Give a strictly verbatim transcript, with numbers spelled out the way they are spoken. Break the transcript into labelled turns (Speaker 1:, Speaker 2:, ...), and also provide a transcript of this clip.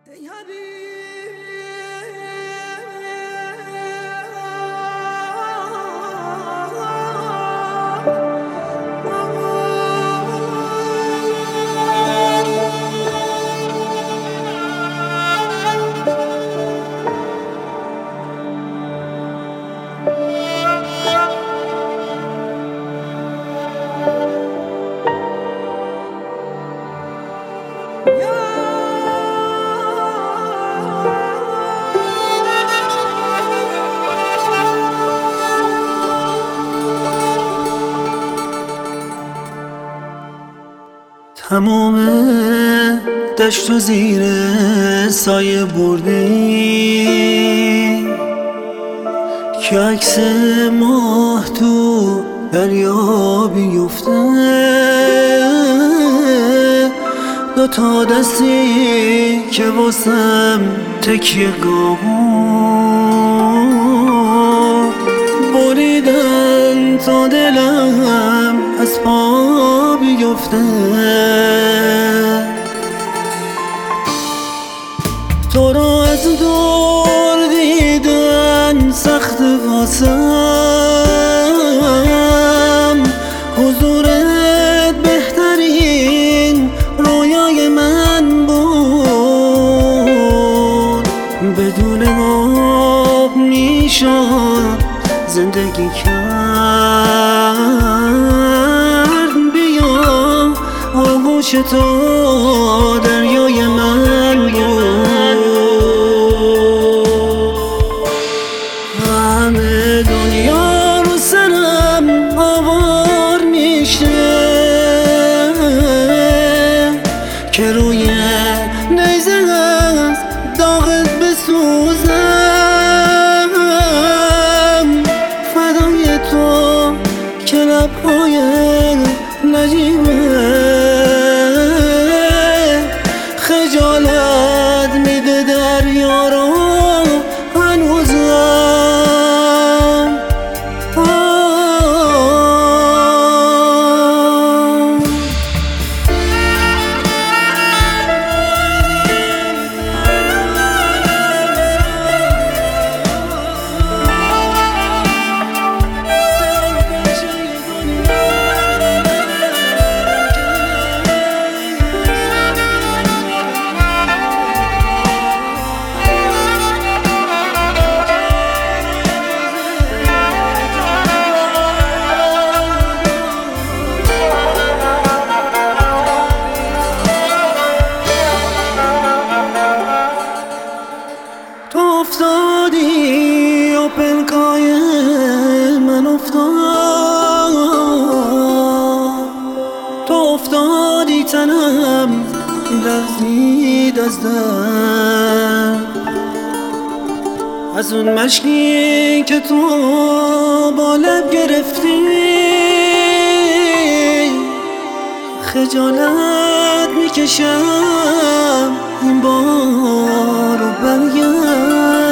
Speaker 1: تمام دشت و زیر سایه بردی که عکس ماه تو دریا بیفته، دو تا دستی که واسم تکیه گاه بریدن تا دلم از پا بیفته. تو را از دور دیدن سخت واسم، حضورت بهترین رویای من بود. بدون آب میشد زندگی کرد، بیا آغوش تو دریای من بود. همه دنیا رو سرم آوار میشه که روی نیزه از داغت بسوزم، فدای تو که لبهای نجیبه خجالت میده دریا رو هنوزم. تو افتادی و پلکای من افتاد، تو افتادی تنم لرزید از درد، از اون مشکی که تو با لب گرفتی خجالت میکشم این بارو برگرد.